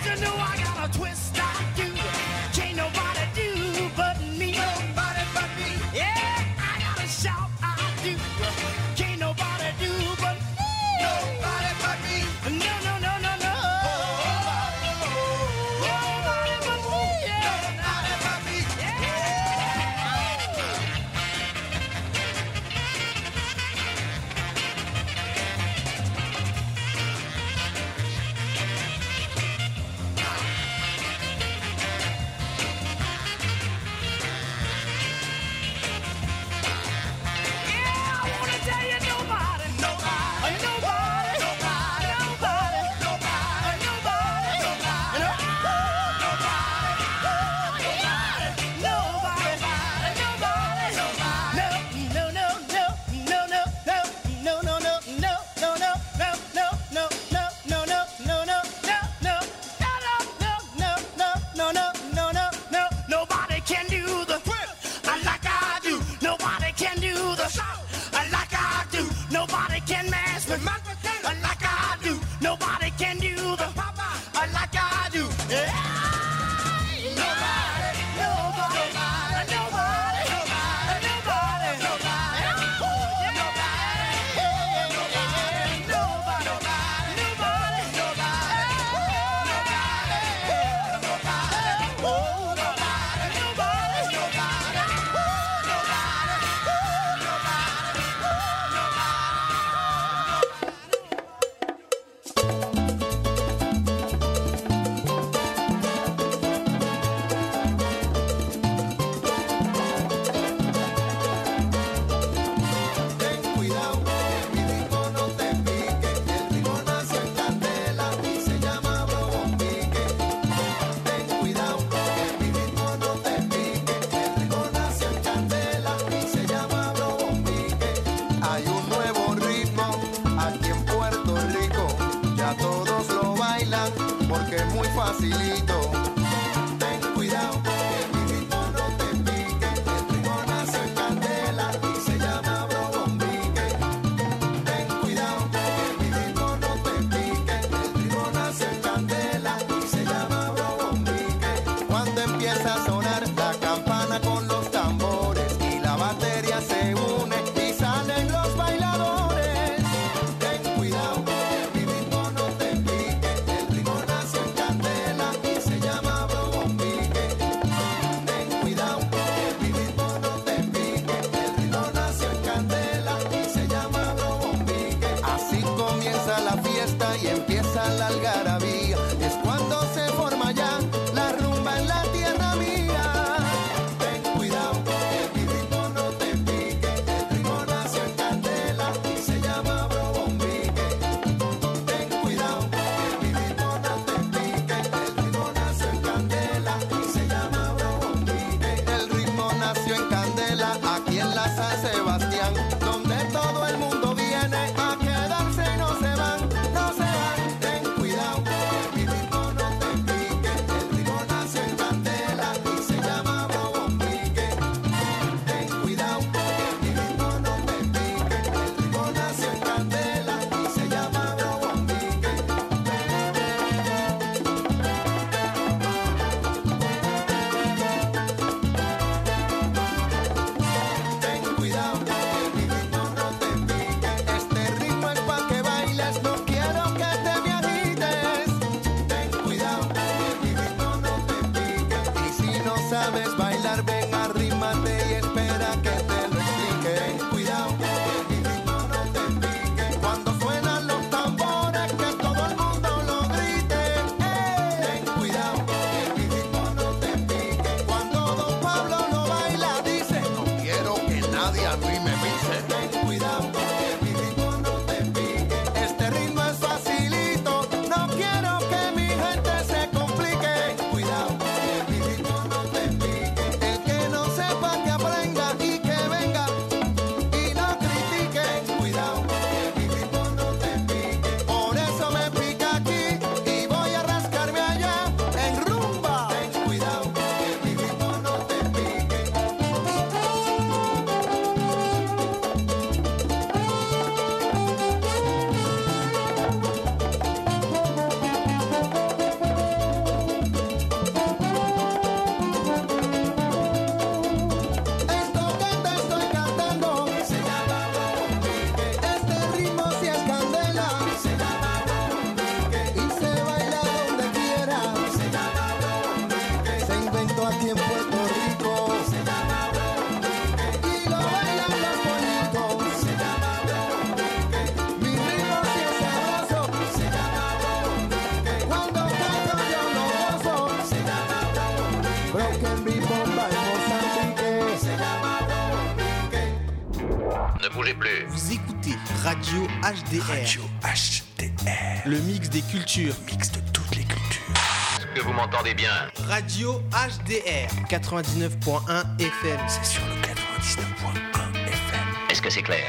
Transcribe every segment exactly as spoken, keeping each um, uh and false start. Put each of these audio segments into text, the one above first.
you know I got a twist I do. Can't nobody do but me. Nobody but me. Yeah, I got a shout I do. Can't nobody do but me. Nobody but me. No, no, no, no, no. Nobody but me. Yeah. Nobody but me. Nobody can mash me like I do. Nobody can do the papa like I do. Yeah. Nobody, nobody, nobody, nobody, nobody, nobody, nobody, nobody, nobody, porque es muy facilito. Ten cuidado que mi ritmo no te pique. El ritmo nace en candela y se llama brobombique. Ten cuidado que mi ritmo no te pique. El ritmo nace en candela y se llama brobombique. Cuando empieza a sonar la campana con los tambores y la batería se une y salen los bailadores. Ten cuidado que mi ritmo no te pique. El ritmo nace en candela y se llama brobombique. Ten cuidado que mi ritmo no te pique. El ritmo nace en candela y se llama brobombique. Así comienza la fiesta y empieza la algarabía. Es cuando se forma ya la rumba en la tierra mía. Ten cuidado que mi ritmo no te pique. El ritmo nace en candela y se llama brobombique. Ten cuidado que mi ritmo no te pique. El ritmo nace en candela y se llama brobombique. El ritmo nació en candela aquí en la San Sebastián, donde todo el mundo viene a quedarse y no se van, no se van. Ten cuidado que mi ritmo no te pique. El ritmo nace en candela y se llama brobombique. Ten cuidado que mi ritmo no te pique. El ritmo nace en candela y se llama brobombique. Ten cuidado que mi ritmo no te pique. Este ritmo es pa' que bailes, no quiero que te me agites. Ten cuidado que mi ritmo no te pique. Y si no sabes bailar, ven, arrímate y espera que te lo explique. Ten cuidado que mi ritmo no te pique. Cuando suenan los tambores, que todo el mundo lo grite. Ten cuidado que mi ritmo no te pique. Cuando Don Pablo lo baila, dice: no quiero que nadie a mí me pise. Ten cuidado que mi ritmo no te pique. Este ritmo es facilito, no quiero que mi gente se complique. Ten cuidado que mi ritmo no te pique. El que bougez plus. Vous écoutez Radio H D R. Radio H D R. Le mix des cultures. Mix de toutes les cultures. Est-ce que vous m'entendez bien? Radio H D R quatre-vingt-dix-neuf point un F M. C'est sur le quatre-vingt-dix-neuf point un F M. Est-ce que c'est clair?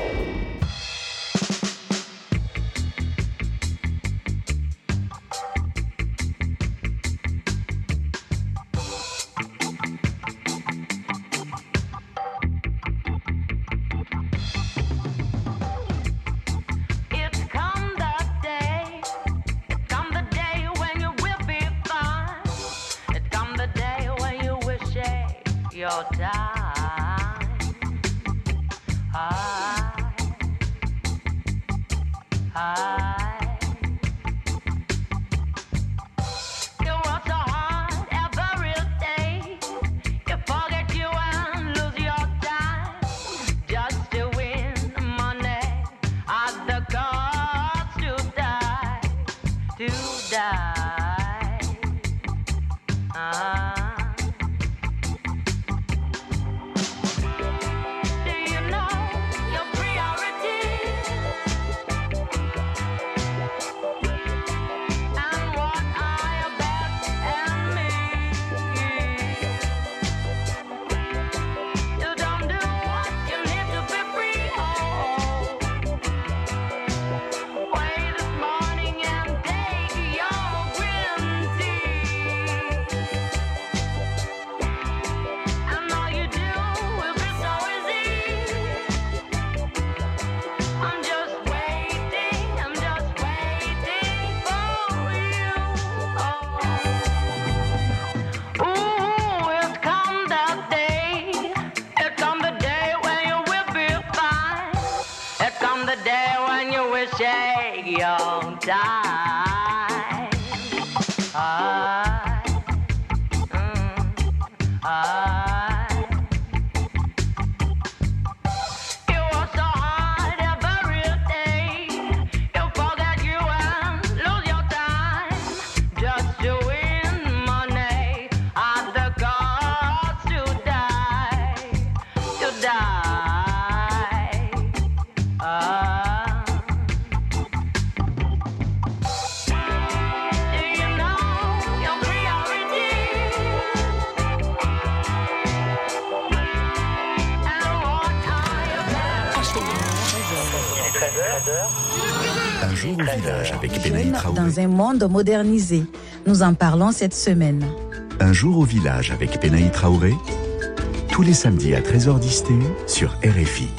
Un jour au village avec Benaï Traoré. Dans un monde modernisé, nous en parlons cette semaine. Un jour au village avec Benaï Traoré, tous les samedis à treize heures dix sur R F I.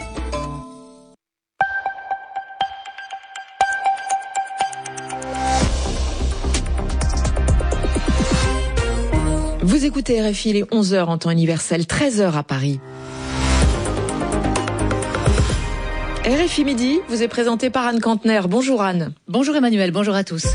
Vous écoutez R F I, il est onze heures en temps universel, treize heures à Paris. R F I Midi vous est présenté par Anne Kantner. Bonjour Anne. Bonjour Emmanuel, bonjour à tous.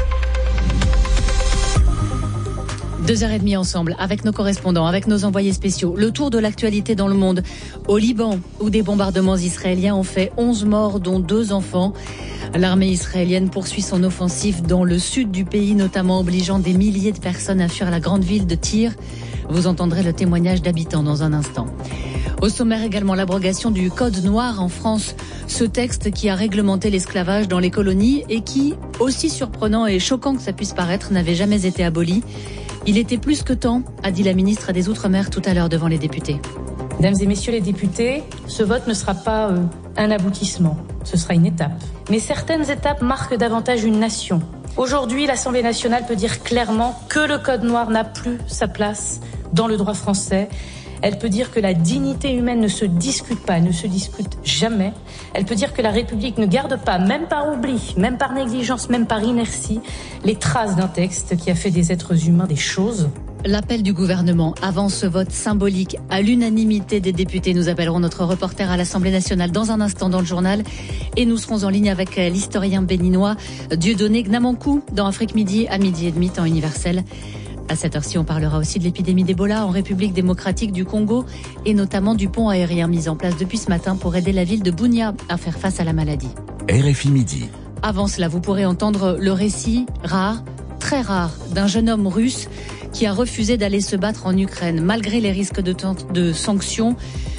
Deux heures et demie ensemble, avec nos correspondants, avec nos envoyés spéciaux. Le tour de l'actualité dans le monde. Au Liban, où des bombardements israéliens ont fait onze morts, dont deux enfants. L'armée israélienne poursuit son offensive dans le sud du pays, notamment obligeant des milliers de personnes à fuir la grande ville de Tyr. Vous entendrez le témoignage d'habitants dans un instant. Au sommaire également l'abrogation du Code noir en France, ce texte qui a réglementé l'esclavage dans les colonies et qui, aussi surprenant et choquant que ça puisse paraître, n'avait jamais été aboli. Il était plus que temps, a dit la ministre des Outre-mer tout à l'heure devant les députés. Mesdames et messieurs les députés, ce vote ne sera pas euh, un aboutissement, ce sera une étape. Mais certaines étapes marquent davantage une nation. Aujourd'hui, l'Assemblée nationale peut dire clairement que le Code noir n'a plus sa place dans le droit français. Elle peut dire que la dignité humaine ne se discute pas, ne se discute jamais. Elle peut dire que la République ne garde pas, même par oubli, même par négligence, même par inertie, les traces d'un texte qui a fait des êtres humains des choses. L'appel du gouvernement avant ce vote symbolique à l'unanimité des députés. Nous appellerons notre reporter à l'Assemblée nationale dans un instant dans le journal et nous serons en ligne avec l'historien béninois Dieudonné Gnamankou dans Afrique Midi à midi et demi temps universel. À cette heure-ci, on parlera aussi de l'épidémie d'Ebola en République démocratique du Congo et notamment du pont aérien mis en place depuis ce matin pour aider la ville de Bunia à faire face à la maladie. R F I Midi. Avant cela, vous pourrez entendre le récit rare, très rare, d'un jeune homme russe qui a refusé d'aller se battre en Ukraine malgré les risques de, de sanctions.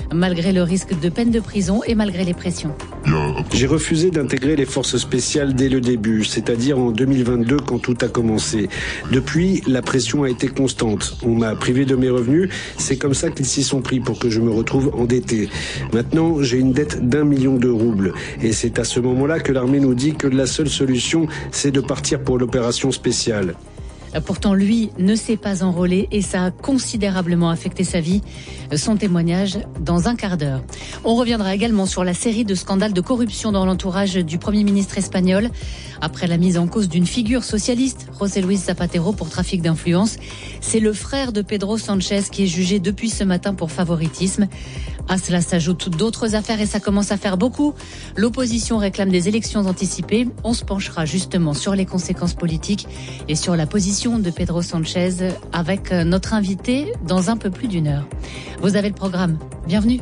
malgré le risque de peine de prison et malgré les pressions. J'ai refusé d'intégrer les forces spéciales dès le début, c'est-à-dire en deux mille vingt-deux quand tout a commencé. Depuis, la pression a été constante. On m'a privé de mes revenus, c'est comme ça qu'ils s'y sont pris pour que je me retrouve endetté. Maintenant, j'ai une dette d'un million de roubles. Et c'est à ce moment-là que l'armée nous dit que la seule solution, c'est de partir pour l'opération spéciale. Pourtant, lui ne s'est pas enrôlé et ça a considérablement affecté sa vie. Son témoignage dans un quart d'heure. On reviendra également sur la série de scandales de corruption dans l'entourage du Premier ministre espagnol. Après la mise en cause d'une figure socialiste, José Luis Zapatero, pour trafic d'influence, c'est le frère de Pedro Sánchez qui est jugé depuis ce matin pour favoritisme. À cela s'ajoutent d'autres affaires et ça commence à faire beaucoup. L'opposition réclame des élections anticipées. On se penchera justement sur les conséquences politiques et sur la position de Pedro Sánchez avec notre invité dans un peu plus d'une heure. Vous avez le programme. Bienvenue.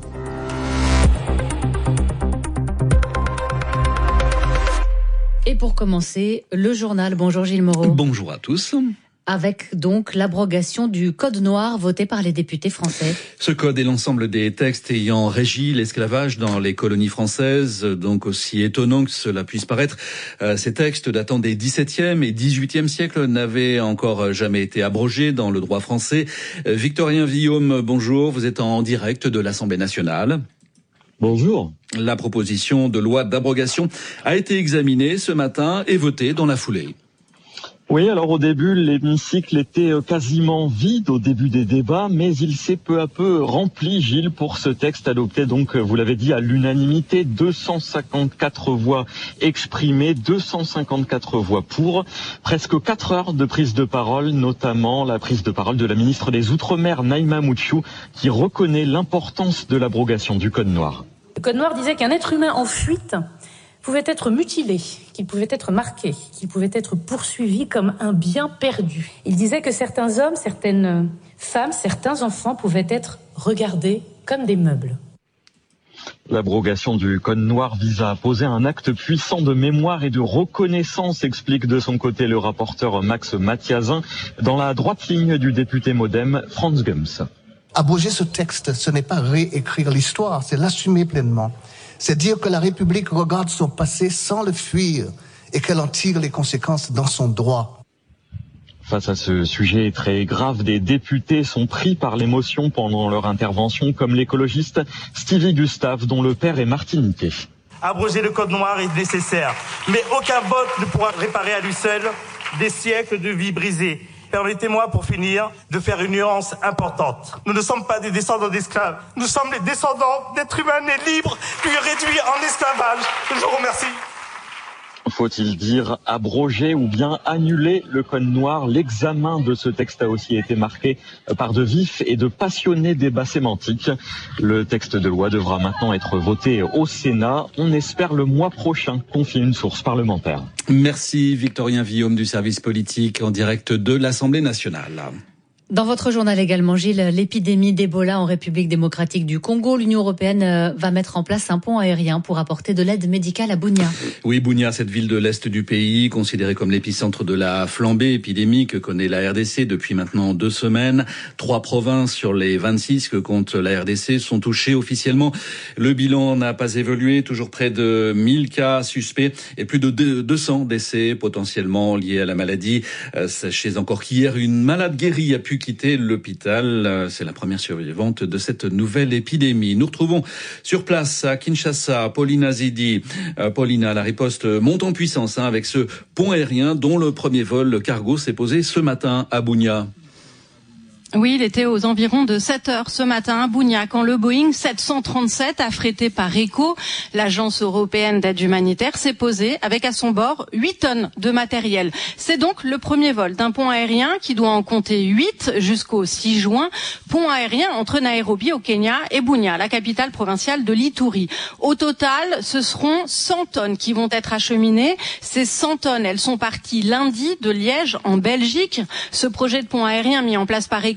Et pour commencer, le journal. Bonjour Gilles Moreau. Bonjour à tous. Avec donc l'abrogation du code noir voté par les députés français. Ce code est l'ensemble des textes ayant régi l'esclavage dans les colonies françaises, donc aussi étonnant que cela puisse paraître. Euh, ces textes datant des dix-septième et dix-huitième siècles n'avaient encore jamais été abrogés dans le droit français. Euh, Victorien Villaume, bonjour, vous êtes en direct de l'Assemblée nationale. Bonjour. La proposition de loi d'abrogation a été examinée ce matin et votée dans la foulée. Oui, alors au début, l'hémicycle était quasiment vide au début des débats, mais il s'est peu à peu rempli, Gilles, pour ce texte adopté, donc, vous l'avez dit, à l'unanimité, deux cent cinquante-quatre voix exprimées, deux cent cinquante-quatre voix pour, presque quatre heures de prise de parole, notamment la prise de parole de la ministre des Outre-mer, Naïma Mouchou, qui reconnaît l'importance de l'abrogation du Code noir. Le Code noir disait qu'un être humain en fuite pouvait être mutilé, qu'il pouvait être marqué, qu'il pouvait être poursuivi comme un bien perdu. Il disait que certains hommes, certaines femmes, certains enfants pouvaient être regardés comme des meubles. L'abrogation du Code noir vise à poser un acte puissant de mémoire et de reconnaissance, explique de son côté le rapporteur Max Mathiazin, dans la droite ligne du député Modem, Franz Gums. Abroger ce texte, ce n'est pas réécrire l'histoire, c'est l'assumer pleinement. C'est dire que la République regarde son passé sans le fuir et qu'elle en tire les conséquences dans son droit. Face à ce sujet très grave, des députés sont pris par l'émotion pendant leur intervention, comme l'écologiste Stevie Gustave, dont le père est martiniquais. Abroger le Code noir est nécessaire, mais aucun vote ne pourra réparer à lui seul des siècles de vie brisées. Permettez-moi, pour finir, de faire une nuance importante. Nous ne sommes pas des descendants d'esclaves. Nous sommes les descendants d'êtres humains nés libres, puis réduits en esclavage. Je vous remercie. Faut-il dire abroger ou bien annuler le Code noir? L'examen de ce texte a aussi été marqué par de vifs et de passionnés débats sémantiques. Le texte de loi devra maintenant être voté au Sénat. On espère le mois prochain, confie une source parlementaire. Merci Victorien Villaume du service politique en direct de l'Assemblée nationale. Dans votre journal également, Gilles, l'épidémie d'Ebola en République démocratique du Congo. L'Union européenne va mettre en place un pont aérien pour apporter de l'aide médicale à Bunia. Oui, Bunia, cette ville de l'Est du pays, considérée comme l'épicentre de la flambée épidémique que connaît la R D C depuis maintenant deux semaines. Trois provinces sur les vingt-six que compte la R D C sont touchées officiellement. Le bilan n'a pas évolué, toujours près de mille cas suspects et plus de deux cents décès potentiellement liés à la maladie. Sachez encore qu'hier, une malade guérie a pu quitter l'hôpital. C'est la première survivante de cette nouvelle épidémie. Nous retrouvons sur place à Kinshasa Paulina Zidi. Euh, Paulina, la riposte monte en puissance hein, avec ce pont aérien dont le premier vol cargo s'est posé ce matin à Bunia. Oui, il était aux environs de sept heures ce matin à Bunia quand le Boeing sept cent trente-sept, affrété par ECHO, l'agence européenne d'aide humanitaire, s'est posé avec à son bord huit tonnes de matériel. C'est donc le premier vol d'un pont aérien qui doit en compter huit jusqu'au six juin. Pont aérien entre Nairobi au Kenya et Bunia, la capitale provinciale de l'Ituri. Au total, ce seront cent tonnes qui vont être acheminées. Ces cent tonnes, elles sont parties lundi de Liège en Belgique. Ce projet de pont aérien mis en place par ECHO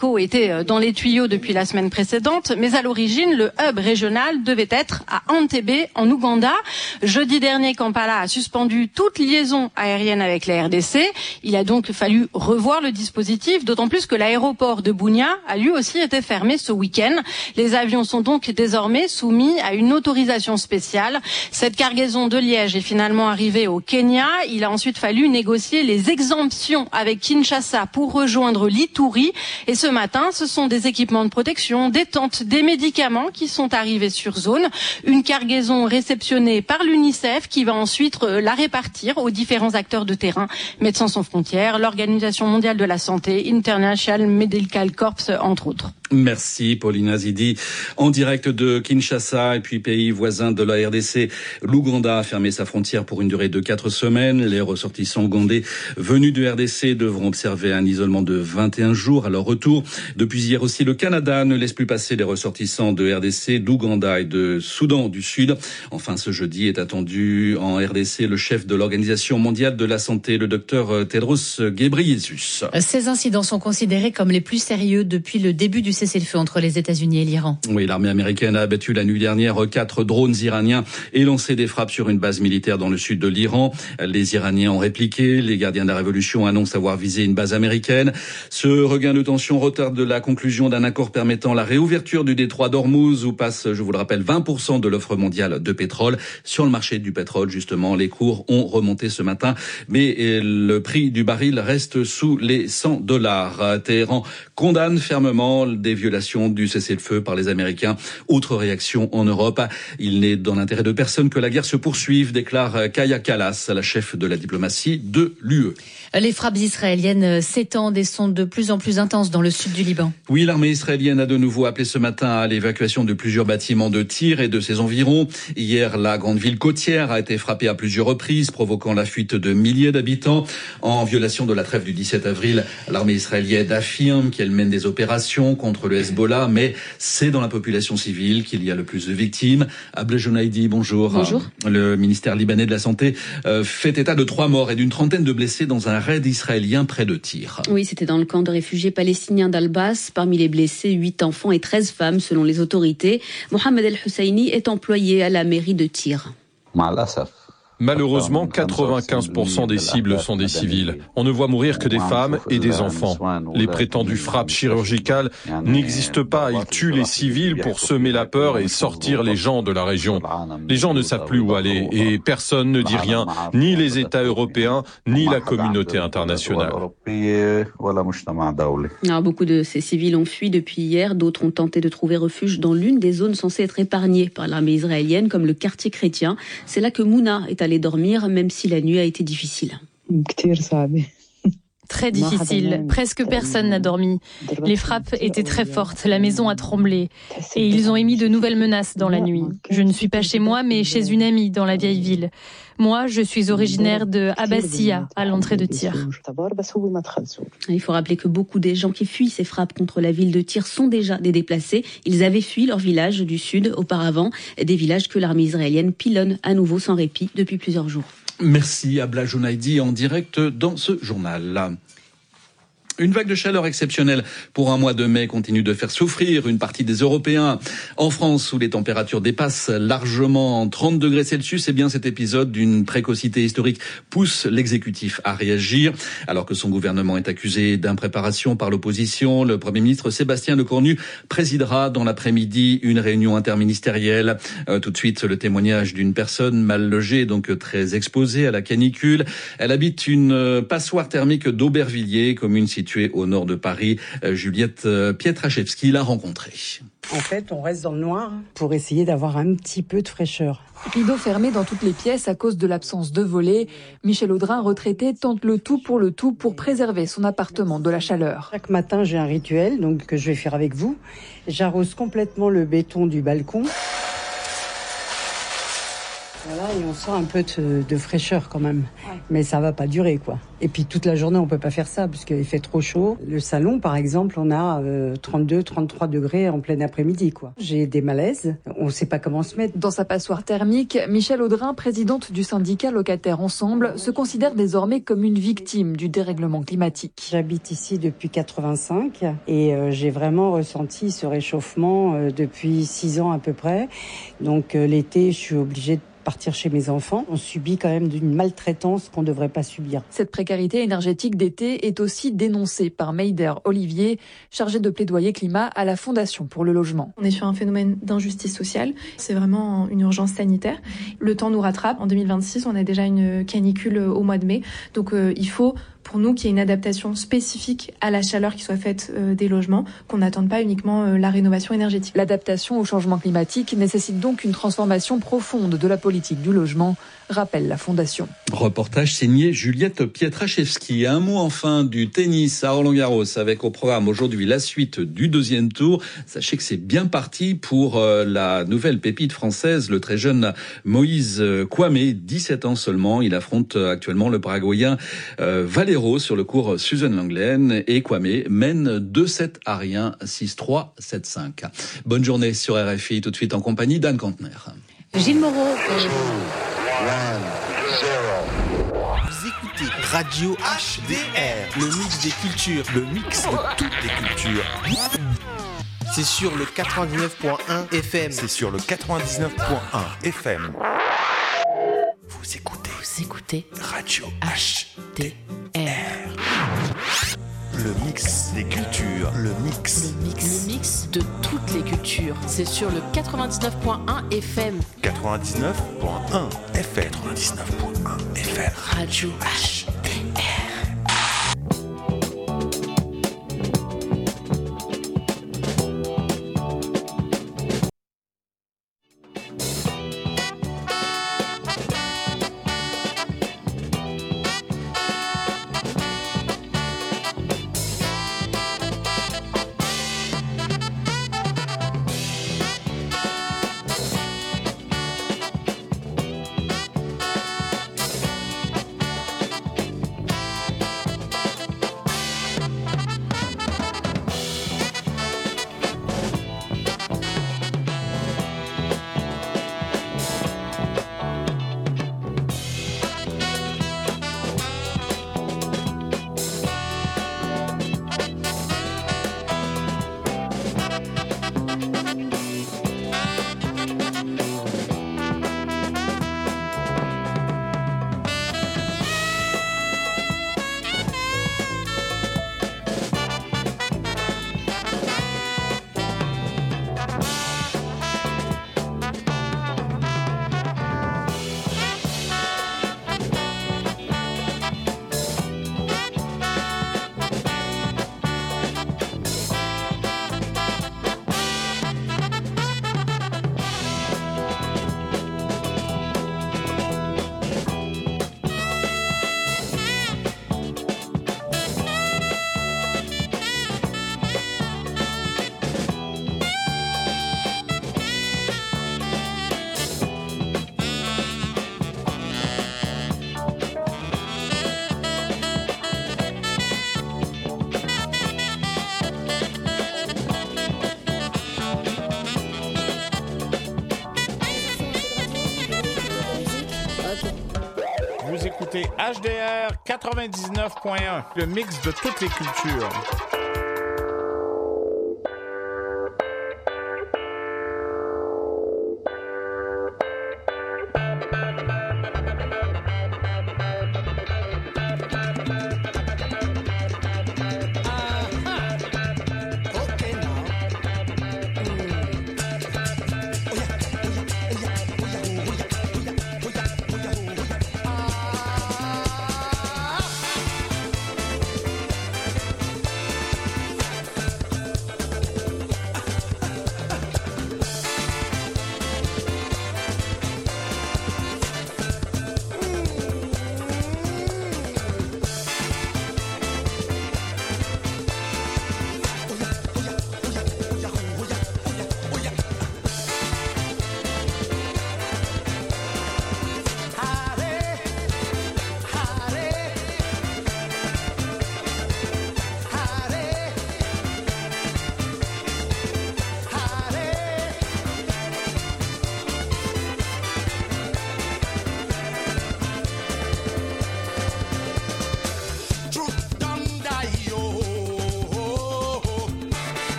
Bamako était dans les tuyaux depuis la semaine précédente, mais à l'origine, le hub régional devait être à Entebbe, en Ouganda. Jeudi dernier, Kampala a suspendu toute liaison aérienne avec la R D C. Il a donc fallu revoir le dispositif, d'autant plus que l'aéroport de Bunia a lui aussi été fermé ce week-end. Les avions sont donc désormais soumis à une autorisation spéciale. Cette cargaison de Liège est finalement arrivée au Kenya. Il a ensuite fallu négocier les exemptions avec Kinshasa pour rejoindre l'Ituri. Et ce matin, ce sont des équipements de protection, des tentes, des médicaments qui sont arrivés sur zone. Une cargaison réceptionnée par l'UNICEF qui va ensuite la répartir aux différents acteurs de terrain. Médecins sans frontières, l'Organisation mondiale de la santé, International Medical Corps, entre autres. Merci Pauline Azidi. En direct de Kinshasa et puis pays voisin de la R D C, l'Ouganda a fermé sa frontière pour une durée de quatre semaines. Les ressortissants ougandais venus de R D C devront observer un isolement de vingt et un jours à leur retour. Depuis hier aussi, le Canada ne laisse plus passer les ressortissants de R D C, d'Ouganda et de Soudan du Sud. Enfin, ce jeudi est attendu en R D C le chef de l'Organisation mondiale de la santé, le docteur Tedros Ghebreyesus. Ces incidents sont considérés comme les plus sérieux depuis le début du cessez-le-feu entre les États-Unis et l'Iran. Oui, l'armée américaine a abattu la nuit dernière quatre drones iraniens et lancé des frappes sur une base militaire dans le sud de l'Iran. Les Iraniens ont répliqué. Les gardiens de la révolution annoncent avoir visé une base américaine. Ce regain de tension retarde la conclusion d'un accord permettant la réouverture du détroit d'Ormuz où passe, je vous le rappelle, vingt pour cent de l'offre mondiale de pétrole. Sur le marché du pétrole, justement, les cours ont remonté ce matin, mais le prix du baril reste sous les cent dollars. Téhéran condamne fermement des violations du cessez-le-feu par les Américains. Autre réaction en Europe, il n'est dans l'intérêt de personne que la guerre se poursuive, déclare Kaja Kallas, la chef de la diplomatie de l'U E. Les frappes israéliennes s'étendent et sont de plus en plus intenses dans le sud du Liban. Oui, l'armée israélienne a de nouveau appelé ce matin à l'évacuation de plusieurs bâtiments de Tyr et de ses environs. Hier, la grande ville côtière a été frappée à plusieurs reprises, provoquant la fuite de milliers d'habitants. En violation de la trêve du dix-sept avril, l'armée israélienne affirme qu'elle mène des opérations contre le Hezbollah, mais c'est dans la population civile qu'il y a le plus de victimes. Abla Jounaidi, bonjour. Bonjour. Le ministère libanais de la Santé fait état de trois morts et d'une trentaine de blessés dans un raid israélien près de Tyr. Oui, c'était dans le camp de réfugiés palestiniens d'Al-Bas. Parmi les blessés, huit enfants et treize femmes selon les autorités. Mohamed El-Husseini est employé à la mairie de Tyr. Malheureusement, quatre-vingt-quinze pour cent des cibles sont des civils. On ne voit mourir que des femmes et des enfants. Les prétendues frappes chirurgicales n'existent pas. Ils tuent les civils pour semer la peur et sortir les gens de la région. Les gens ne savent plus où aller et personne ne dit rien, ni les États européens, ni la communauté internationale. Alors, beaucoup de ces civils ont fui depuis hier. D'autres ont tenté de trouver refuge dans l'une des zones censées être épargnées par l'armée israélienne, comme le quartier chrétien. C'est là que Mouna est allé dormir, même si la nuit a été difficile. Très difficile. Presque personne n'a dormi. Les frappes étaient très fortes. La maison a tremblé. Et ils ont émis de nouvelles menaces dans la nuit. Je ne suis pas chez moi, mais chez une amie dans la vieille ville. Moi, je suis originaire de Abbassia, à l'entrée de Tyr. Il faut rappeler que beaucoup des gens qui fuient ces frappes contre la ville de Tyr sont déjà des déplacés. Ils avaient fui leur village du sud auparavant, des villages que l'armée israélienne pilonne à nouveau sans répit depuis plusieurs jours. Merci Abla Jounaidi en direct dans ce journal. Une vague de chaleur exceptionnelle pour un mois de mai continue de faire souffrir une partie des Européens. En France, où les températures dépassent largement trente degrés Celsius, eh bien cet épisode d'une précocité historique pousse l'exécutif à réagir. Alors que son gouvernement est accusé d'impréparation par l'opposition, le Premier ministre Sébastien Lecornu présidera dans l'après-midi une réunion interministérielle. Euh, tout de suite, le témoignage d'une personne mal logée, donc très exposée à la canicule. Elle habite une passoire thermique d'Aubervilliers, commune située au nord de Paris. Juliette Pietraszewski l'a rencontrée. En fait, on reste dans le noir pour essayer d'avoir un petit peu de fraîcheur. Rideaux fermés dans toutes les pièces à cause de l'absence de volets. Michel Audrin, retraité, tente le tout pour le tout pour préserver son appartement de la chaleur. Chaque matin, j'ai un rituel donc que je vais faire avec vous. J'arrose complètement le béton du balcon. Voilà, et on sent un peu de, de fraîcheur quand même. Ouais. Mais ça va pas durer, quoi. Et puis toute la journée, on peut pas faire ça parce qu'il fait trop chaud. Le salon, par exemple, on a euh, trente-deux, trente-trois degrés en plein après-midi, quoi. J'ai des malaises. On sait pas comment se mettre. Dans sa passoire thermique, Michèle Audrin, présidente du syndicat Locataires Ensemble, se considère désormais comme une victime du dérèglement climatique. J'habite ici depuis quatre-vingt-cinq et euh, j'ai vraiment ressenti ce réchauffement euh, depuis six ans à peu près. Donc euh, l'été, je suis obligée de partir chez mes enfants. On subit quand même d'une maltraitance qu'on ne devrait pas subir. Cette précarité énergétique d'été est aussi dénoncée par Meider Olivier, chargé de plaidoyer climat à la Fondation pour le logement. On est sur un phénomène d'injustice sociale. C'est vraiment une urgence sanitaire. Le temps nous rattrape. En deux mille vingt-six, on a déjà une canicule au mois de mai. Donc euh, il faut pour nous qu'il y ait une adaptation spécifique à la chaleur qui soit faite euh, des logements, qu'on n'attende pas uniquement euh, la rénovation énergétique. L'adaptation au changement climatique nécessite donc une transformation profonde de la politique du logement, rappelle la Fondation. Reportage signé Juliette Pietraszewski. Un mot enfin du tennis à Roland-Garros avec au programme aujourd'hui la suite du deuxième tour. Sachez que c'est bien parti pour euh, la nouvelle pépite française, le très jeune Moïse Kouamé, dix-sept ans seulement. Il affronte actuellement le Paraguayen euh, Valero sur le court Susan Langlaine et Kouamé mène deux sept à rien, six trois, sept cinq. Bonne journée sur R F I, tout de suite en compagnie d'Anne Cantner. Gilles Moreau. Vous écoutez Radio H D R, le mix des cultures, le mix de toutes les cultures. C'est sur le quatre-vingt-dix-neuf point un F M. C'est sur le quatre-vingt-dix-neuf point un F M. Vous écoutez, vous écoutez Radio H D R. Le mix des cultures, le mix. Le mix, le mix de toutes les cultures. C'est sur le quatre-vingt-dix-neuf point un F M. quatre-vingt-dix-neuf point un F M. quatre-vingt-dix-neuf point un F M. Radio H D R. Vous écoutez H D R quatre-vingt-dix-neuf point un, le mix de toutes les cultures.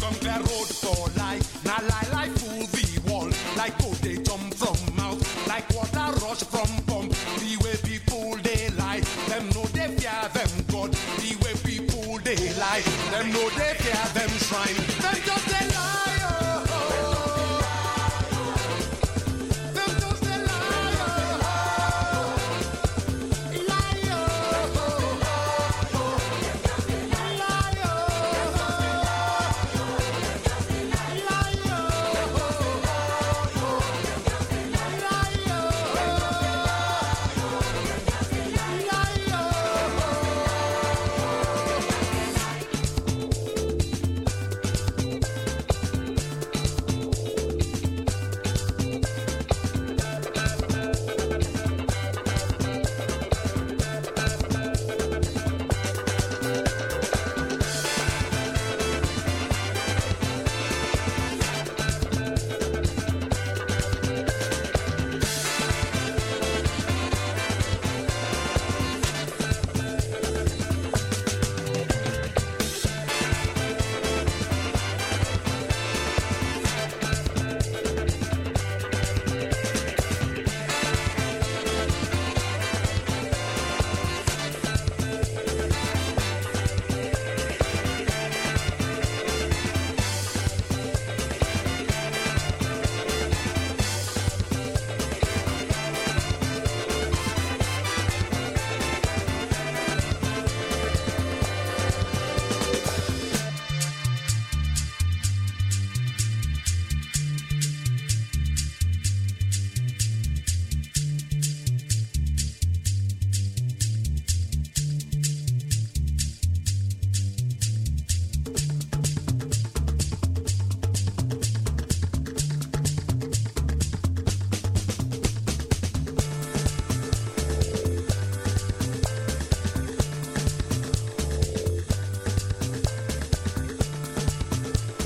Come clear road for life. Now lie like fool the wall. Like go they jump from mouth. Like water rush from pump. The way people they lie. Them know they fear them God. The way people they lie. Them know they fear them shrine.